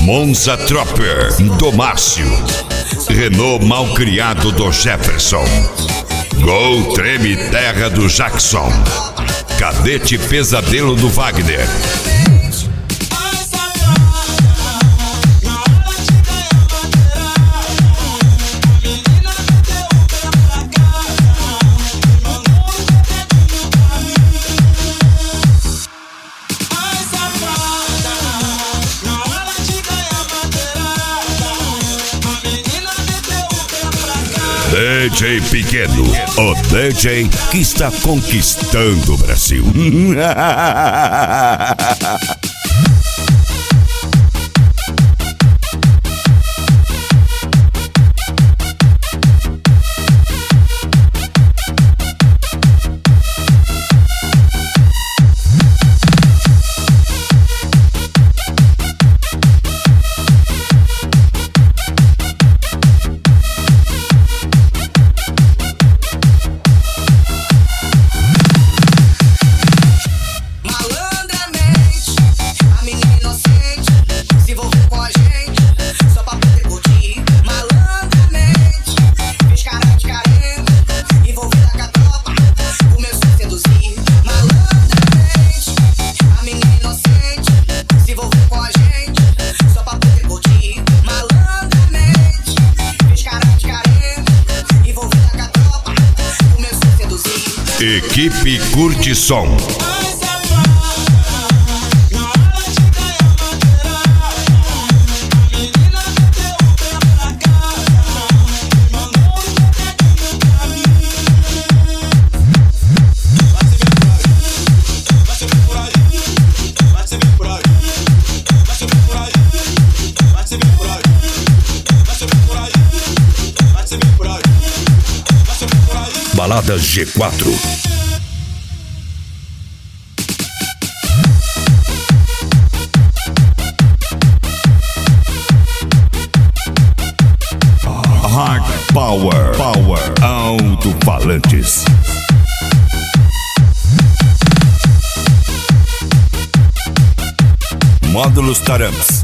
Monza Tropper do Márcio, Renault Malcriado do Jefferson, Gol Treme Terra do Jackson, Cadete Pesadelo do Wagner. DJ Pequeno, o DJ que está conquistando o Brasil. Equipe Curte Som. Balada G4. Hard Power Alto-Falantes. Módulos Taramps.